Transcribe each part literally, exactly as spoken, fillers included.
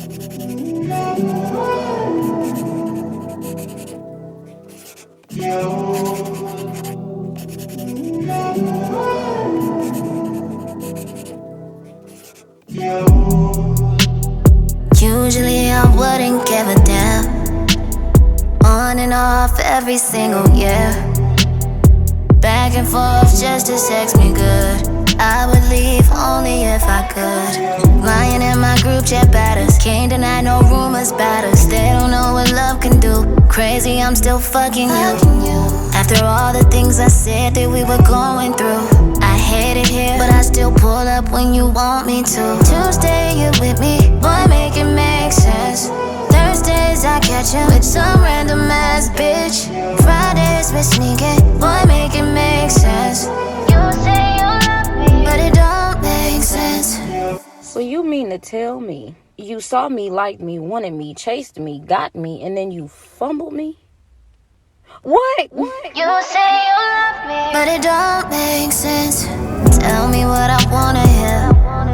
Usually I wouldn't give a damn. On and off every single year. Back and forth just to sex me good. I would leave only if I could. Lying in my group chat batters. Can't deny no rumors about us. They don't know what love can do. Crazy, I'm still fucking you. After all the things I said that we were going through. I hate it here, but I still pull up when you want me to. Tuesday, you with me, boy, make it make sense. Thursdays, I catch you with some random ass bitch. Fridays, we sneaking, boy, make it make sense. You say you love me, but it don't make sense. So you mean to tell me you saw me, liked me, wanted me, chased me, got me, and then you fumbled me? What? What? You say you love me, but it don't make sense. Tell me what I wanna hear.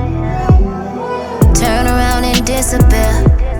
Turn around and disappear.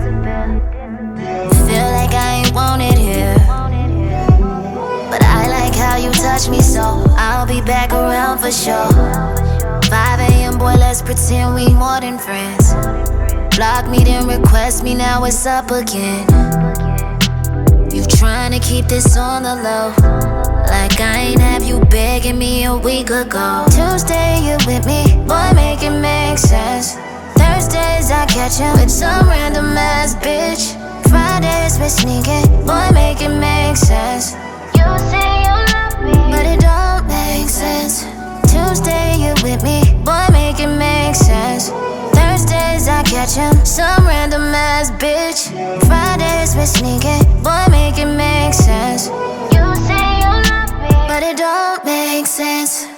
Feel like I ain't wanted here, but I like how you touch me, so I'll be back around for sure. five a.m. boy, let's pretend we more than friends. Block me, then request me, now it's up again. You tryna keep this on the low, like I ain't have you begging me a week ago. Tuesday, you with me, boy, make it make sense. Thursdays, I catch you with some random ass bitch. Fridays, we sneaking, boy, make it make sense. You say you love me, but it don't make sense. Tuesday, you with me, boy, make it make sense. Thursdays, I catch him, some random ass bitch. Fridays, we sneaking, boy, make it make sense. You say you love me, but it don't make sense.